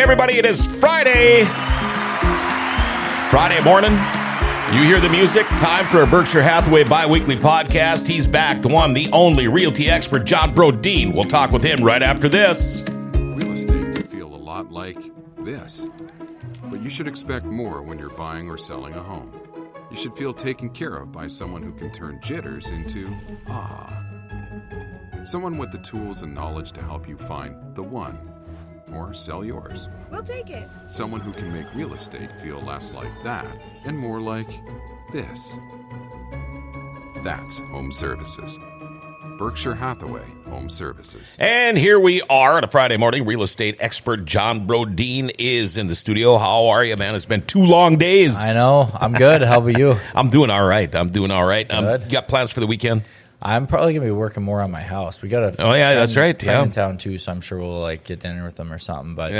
everybody. It is Friday. Friday morning. You hear the music. Time for a Berkshire Hathaway bi-weekly podcast. He's back. The one, the only realty expert, John Brodeen. We'll talk with him right after this. Real estate can feel a lot like this. But you should expect more when you're buying or selling a home. You should feel taken care of by someone who can turn jitters into ah. Someone with the tools and knowledge to help you find the one or sell yours. We'll take it. Someone who can make real estate feel less like that and more like this. That's Home Services. Berkshire Hathaway Home Services. And here we are on a Friday morning. Real estate expert John Brodeen is in the studio. How are you, man? It's been 2 long days. I know. I'm good. How about you? I'm doing all right. Good. You got plans for the weekend? I'm probably going to be working more on my house. We got a that's right. friend in town, too, so I'm sure we'll get dinner with them or something. But,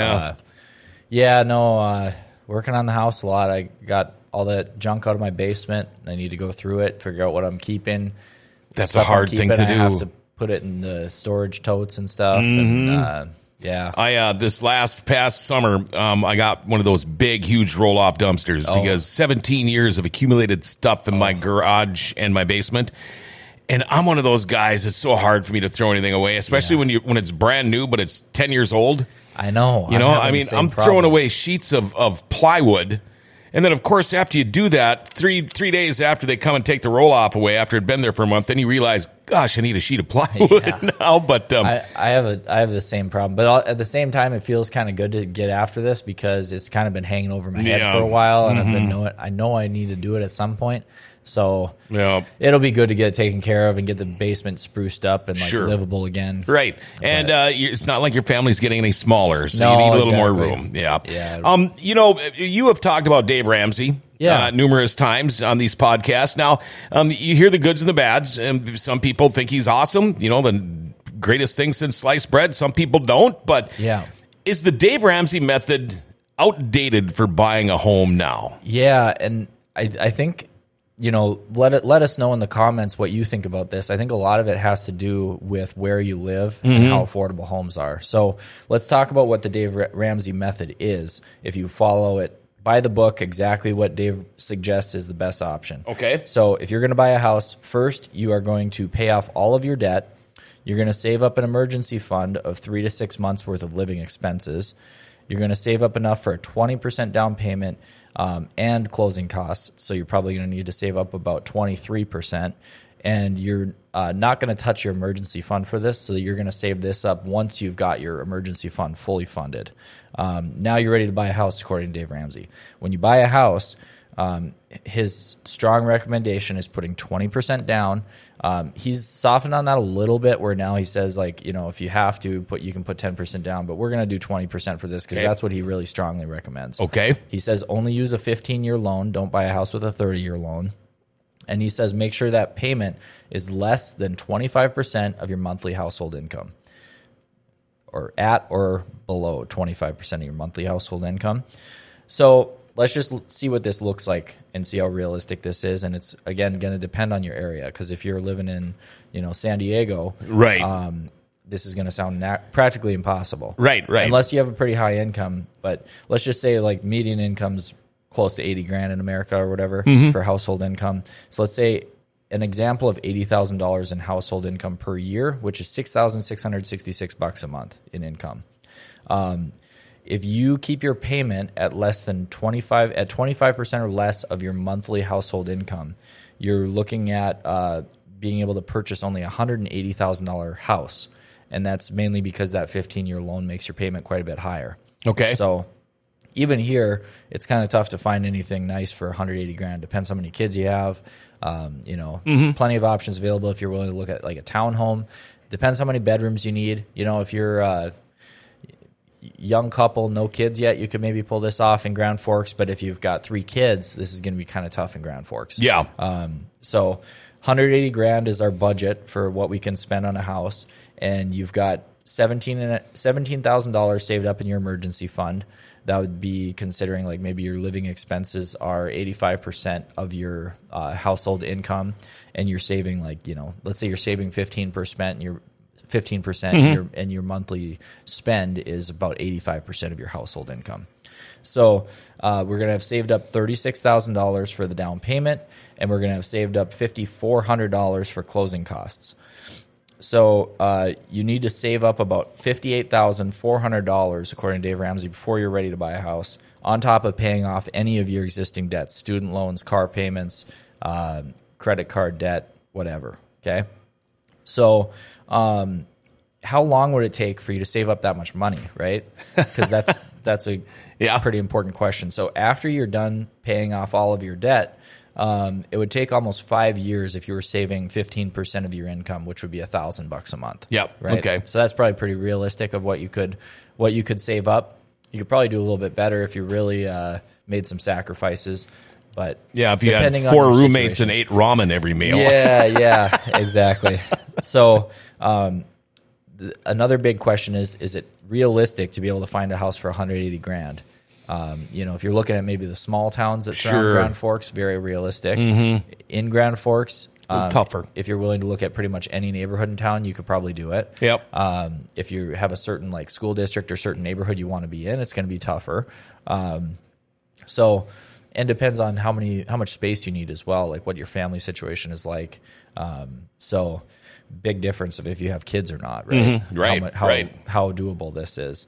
working on the house a lot. I got all that junk out of my basement. I need to go through it, figure out what I'm keeping. That's a hard thing to do. I have to put it in the storage totes and stuff. Mm-hmm. And, I this past summer, I got one of those big, huge roll-off dumpsters because 17 years of accumulated stuff in my garage and my basement. And I'm one of those guys. It's so hard for me to throw anything away, especially when it's brand new, but it's 10 years old. I know. I'm throwing away sheets of plywood. And then, of course, after you do that, three days after they come and take the roll-off away, after it'd been there for a month, then you realize, gosh, I need a sheet of plywood now. But I have the same problem. But at the same time, it feels kind of good to get after this because it's kind of been hanging over my head for a while, and I know I need to do it at some point. So it'll be good to get it taken care of and get the basement spruced up and livable again. Right. And it's not like your family's getting any smaller, so you need a little more room. Yeah. You have talked about Dave Ramsey numerous times on these podcasts. Now, you hear the goods and the bads, and some people think he's awesome, the greatest thing since sliced bread. Some people don't, but is the Dave Ramsey method outdated for buying a home now? Yeah, and I think... let us know in the comments what you think about this. I think a lot of it has to do with where you live and how affordable homes are. So let's talk about what the Dave Ramsey method is. If you follow it by the book, exactly what Dave suggests is the best option. Okay. So if you're going to buy a house, first you are going to pay off all of your debt. You're going to save up an emergency fund of 3 to 6 months worth of living expenses. You're going to save up enough for a 20% down payment and closing costs. So you're probably going to need to save up about 23%. And you're not going to touch your emergency fund for this. So you're going to save this up once you've got your emergency fund fully funded. Now you're ready to buy a house, according to Dave Ramsey. When you buy a house, his strong recommendation is putting 20% down. He's softened on that a little bit where now he says, if you have to, you can put 10% down, but we're going to do 20% for this because that's what he really strongly recommends. Okay. He says only use a 15-year loan. Don't buy a house with a 30-year loan. And he says make sure that payment is less than 25% of your monthly household income, or at or below 25% of your monthly household income. So let's just see what this looks like and see how realistic this is. And it's, again, going to depend on your area because if you're living in, San Diego, this is going to sound practically impossible. Right. Unless you have a pretty high income. But let's just say median income's close to $80,000 in America or whatever for household income. So let's say an example of $80,000 in household income per year, which is $6,666 a month in income. If you keep your payment at less than 25% or less of your monthly household income, you're looking at being able to purchase only a $180,000 house, and that's mainly because that 15-year loan makes your payment quite a bit higher. Okay. So even here, it's kind of tough to find anything nice for $180,000. Depends how many kids you have. Plenty of options available if you're willing to look at like a townhome. Depends how many bedrooms you need. If you're young couple, no kids yet, you could maybe pull this off in Grand Forks. But if you've got 3 kids, this is going to be kind of tough in Grand Forks. Yeah. So $180,000 is our budget for what we can spend on a house, and you've got $17,000 saved up in your emergency fund. That would be considering maybe your living expenses are 85% of your household income, and you're saving let's say you're saving 15% and you're 15%, and your monthly spend is about 85% of your household income. So we're going to have saved up $36,000 for the down payment, and we're going to have saved up $5,400 for closing costs. So you need to save up about $58,400, according to Dave Ramsey, before you're ready to buy a house, on top of paying off any of your existing debts, student loans, car payments, credit card debt, whatever. Okay? So how long would it take for you to save up that much money, right? Because that's a pretty important question. So after you're done paying off all of your debt, it would take almost 5 years if you were saving 15% of your income, which would be $1,000 a month. Yep. Right? Okay. So that's probably pretty realistic of what you could save up. You could probably do a little bit better if you really made some sacrifices. But yeah, if you had 4 roommates and ate ramen every meal. Yeah, exactly. So another big question is it realistic to be able to find a house for $180,000? If you're looking at maybe the small towns that surround Grand Forks, very realistic. In Grand Forks, tougher. If you're willing to look at pretty much any neighborhood in town, you could probably do it. Yep. If you have a certain like school district or certain neighborhood you want to be in, it's going to be tougher. And depends on how much space you need as well, like what your family situation is like. So big difference of if you have kids or not, right? How doable this is.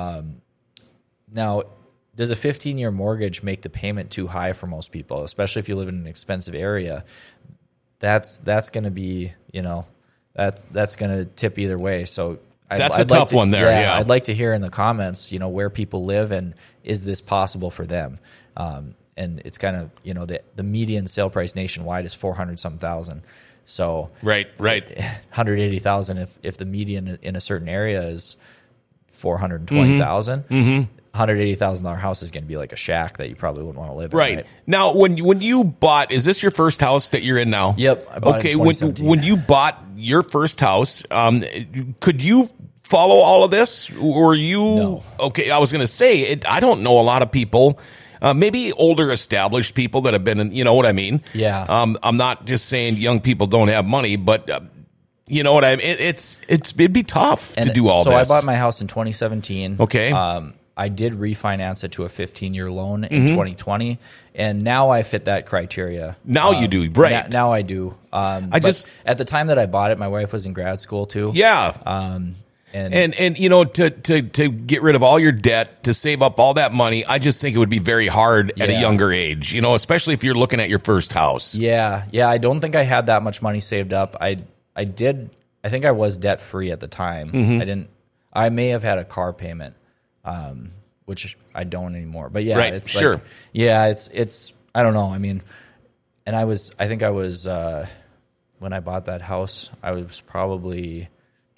Now, does a 15-year mortgage make the payment too high for most people, especially if you live in an expensive area? That's going to be, that's going to tip either way. So that's a tough one there. Yeah, I'd like to hear in the comments, where people live and is this possible for them? And it's kind of, the median sale price nationwide is 400-some thousand. So right, 180,000 if the median in a certain area is 420,000. $180,000 house is going to be like a shack that you probably wouldn't want to live in. Right. Now, when you bought, is this your first house that you're in now? Yep. I bought it in 2017. When you bought your first house, could you follow all of this? Or you? No. Okay, I was going to say, I don't know a lot of people. Maybe older established people that have been in, you know what I mean? Yeah. I'm not just saying young people don't have money, but you know what I mean? It'd be tough to do all this. So I bought my house in 2017. Okay. I did refinance it to a 15-year loan in 2020, and now I fit that criteria. Now you do, right? Now I do. But at the time that I bought it, my wife was in grad school too. Yeah. And to get rid of all your debt, to save up all that money, I just think it would be very hard at a younger age, especially if you're looking at your first house. Yeah. I don't think I had that much money saved up. I think I was debt free at the time. I may have had a car payment, which I don't anymore. But yeah, it's sure. It's I don't know. I mean, and I think I was when I bought that house, I was probably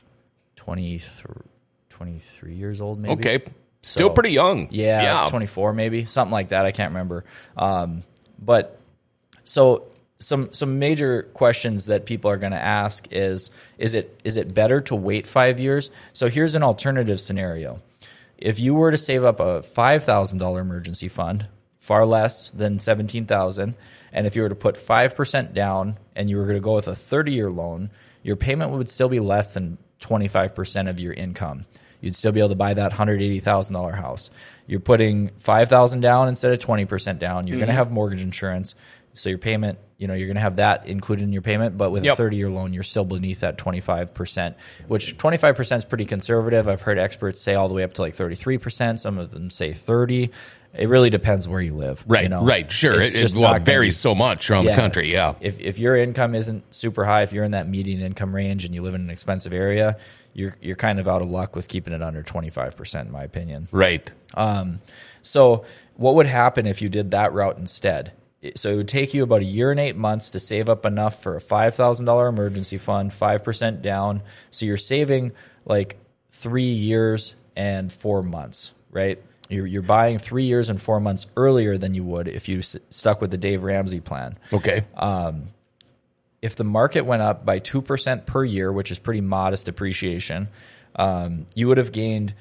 23 years old, maybe. Okay. Still pretty young. Yeah. 24 maybe, something like that. I can't remember. But so some major questions that people are going to ask is it better to wait 5 years? So here's an alternative scenario. If you were to save up a $5,000 emergency fund, far less than $17,000, and if you were to put 5% down and you were going to go with a 30-year loan, your payment would still be less than 25% of your income. You'd still be able to buy that $180,000 house. You're putting $5,000 down instead of 20% down. You're going to have mortgage insurance. So your payment, you're going to have that included in your payment, but with a 30-year loan, you're still beneath that 25%, which 25% is pretty conservative. I've heard experts say all the way up to like 33%. Some of them say 30%. It really depends where you live. Right, right, sure. It varies so much around the country, If your income isn't super high, if you're in that median income range and you live in an expensive area, you're kind of out of luck with keeping it under 25%, in my opinion. Right. So what would happen if you did that route instead? So it would take you about 1 year and 8 months to save up enough for a $5,000 emergency fund, 5% down. So you're saving like 3 years and 4 months, right? You're buying 3 years and 4 months earlier than you would if you stuck with the Dave Ramsey plan. Okay. If the market went up by 2% per year, which is pretty modest appreciation, you would have gained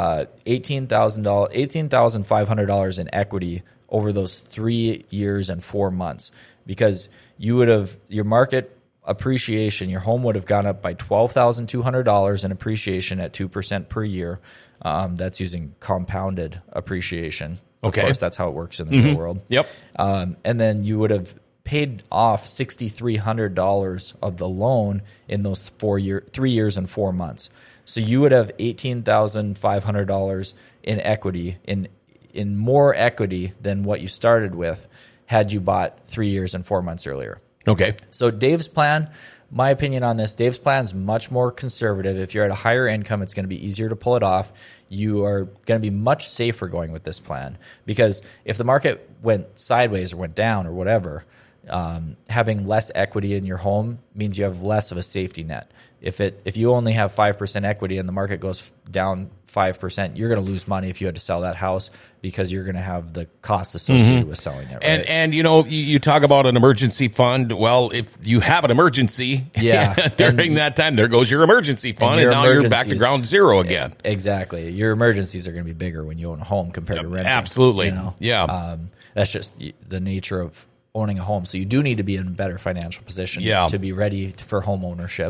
$18,500 in equity over those 3 years and 4 months, because you would have, your market appreciation, your home would have gone up by $12,200 in appreciation at 2% per year. That's using compounded appreciation. Okay. Of course, that's how it works in the real world. Yep. And then you would have paid off $6,300 of the loan in those 3 years and 4 months. So you would have $18,500 in equity, in more equity than what you started with had you bought 3 years and 4 months earlier. Okay. So Dave's plan, my opinion on this, Dave's plan is much more conservative. If you're at a higher income, it's going to be easier to pull it off. You are going to be much safer going with this plan, because if the market went sideways or went down or whatever, having less equity in your home means you have less of a safety net. If you only have 5% equity and the market goes down 5%, you're going to lose money if you had to sell that house, because you're going to have the costs associated with selling it. Right? And you talk about an emergency fund. Well, if you have an emergency during that time, there goes your emergency fund, and now you're back to ground zero again. Exactly. Your emergencies are going to be bigger when you own a home compared to renting. Absolutely. Yeah. That's just the nature of owning a home. So you do need to be in a better financial position to be ready for home ownership.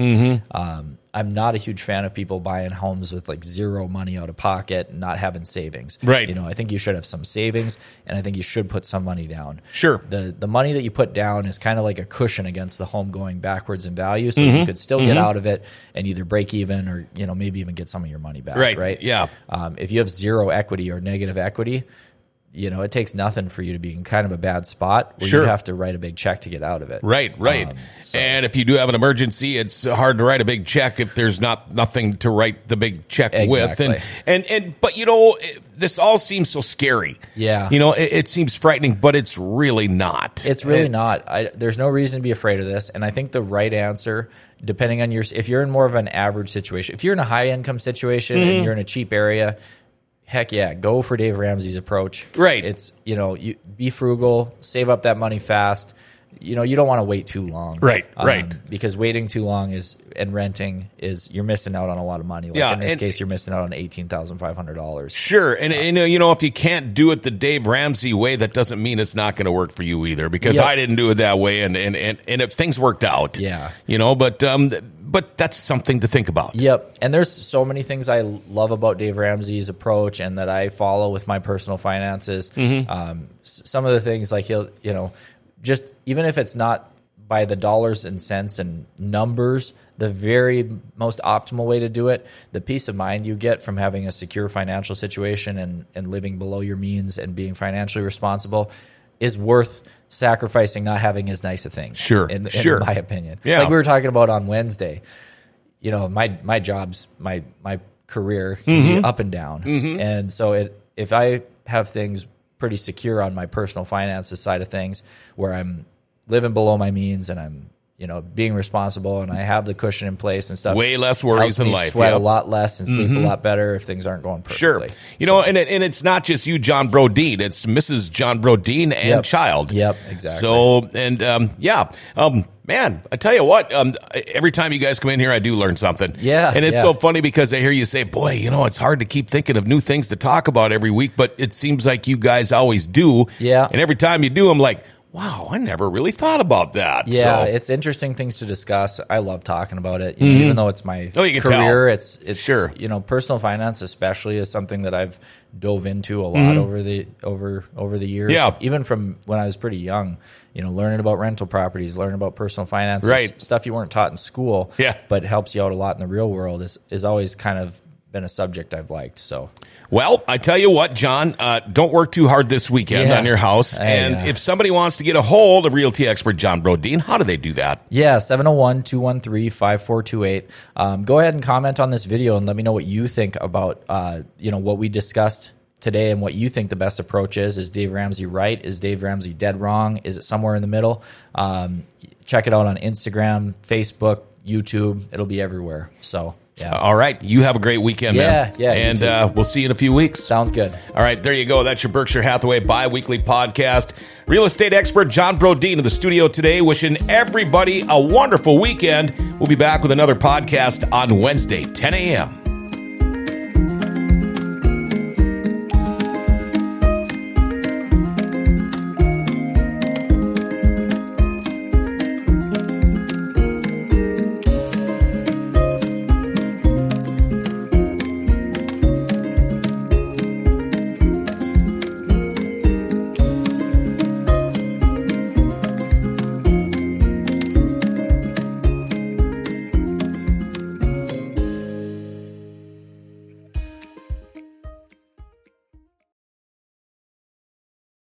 I'm not a huge fan of people buying homes with like zero money out of pocket and not having savings. Right. I think you should have some savings, and I think you should put some money down. Sure. The money that you put down is kind of like a cushion against the home going backwards in value, so you could still get out of it and either break even or maybe even get some of your money back. Right. Yeah. If you have zero equity or negative equity, it takes nothing for you to be in kind of a bad spot where you have to write a big check to get out of it. Right. And if you do have an emergency, it's hard to write a big check if there's nothing to write the big check with. But this all seems so scary. Yeah. It seems frightening, but it's really not. It's really not. There's no reason to be afraid of this. And I think the right answer, depending on if you're in more of an average situation, if you're in a high income situation and you're in a cheap area, heck yeah, go for Dave Ramsey's approach. Right. It's, you be frugal, save up that money fast. You don't want to wait too long. Right. Because waiting too long and renting you're missing out on a lot of money. In this case, you're missing out on $18,500. Sure. And if you can't do it the Dave Ramsey way, that doesn't mean it's not going to work for you either, because I didn't do it that way. And if things worked out, but that's something to think about. Yep. And there's so many things I love about Dave Ramsey's approach and that I follow with my personal finances. Some of the things like he'll, just even if it's not by the dollars and cents and numbers, the very most optimal way to do it, the peace of mind you get from having a secure financial situation and living below your means and being financially responsible is worth sacrificing not having as nice a thing. Sure. In my opinion. Yeah. Like we were talking about on Wednesday, my job's, my career can be up and down. And so if I have things pretty secure on my personal finances side of things, where I'm living below my means and I'm being responsible and I have the cushion in place and stuff, way less worries in life. Sweat a lot less and sleep a lot better if things aren't going perfectly. Sure. And it's not just you, John Brodeen. It's Mrs. John Brodeen and child. Yep, exactly. So, man, I tell you what, every time you guys come in here, I do learn something. Yeah. And it's so funny because I hear you say, boy, it's hard to keep thinking of new things to talk about every week, but it seems like you guys always do. Yeah. And every time you do, I'm like, wow, I never really thought about that. Yeah, it's interesting things to discuss. I love talking about it, even though it's my career. Tell. It's sure. Personal finance especially is something that I've dove into a lot over the years. Yeah. Even from when I was pretty young, learning about rental properties, learning about personal finances, stuff you weren't taught in school, but helps you out a lot in the real world is always kind of been a subject I've liked. So. Well, I tell you what, John, don't work too hard this weekend on your house. And if somebody wants to get a hold of realty expert John Brodeen, how do they do that? Yeah, 701-213-5428. Go ahead and comment on this video and let me know what you think about what we discussed today and what you think the best approach is. Is Dave Ramsey right? Is Dave Ramsey dead wrong? Is it somewhere in the middle? Check it out on Instagram, Facebook, YouTube. It'll be everywhere. So. Yeah. All right. You have a great weekend, man. Yeah. And we'll see you in a few weeks. Sounds good. All right. There you go. That's your Berkshire Hathaway bi-weekly podcast. Real estate expert John Brodeen in the studio today, wishing everybody a wonderful weekend. We'll be back with another podcast on Wednesday, 10 a.m.